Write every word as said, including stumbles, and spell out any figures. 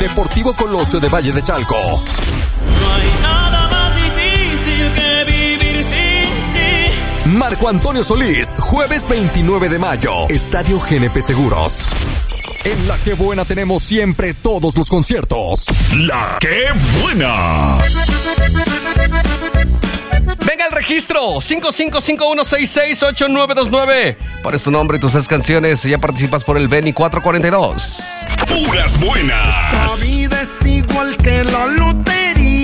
Deportivo Colosio de Valle de Chalco. No hay nada más difícil que vivir sin ti. Marco Antonio Solís, jueves veintinueve de mayo, Estadio G N P Seguros. En La Que Buena tenemos siempre todos los conciertos. La Que Buena. Venga el registro, cinco cinco cinco uno seis seis ocho nueve dos nueve. Pones tu nombre y tus tres canciones y ya participas por el Beni cuatro cuarenta y dos. Puras buenas. La vida es igual que la lotería.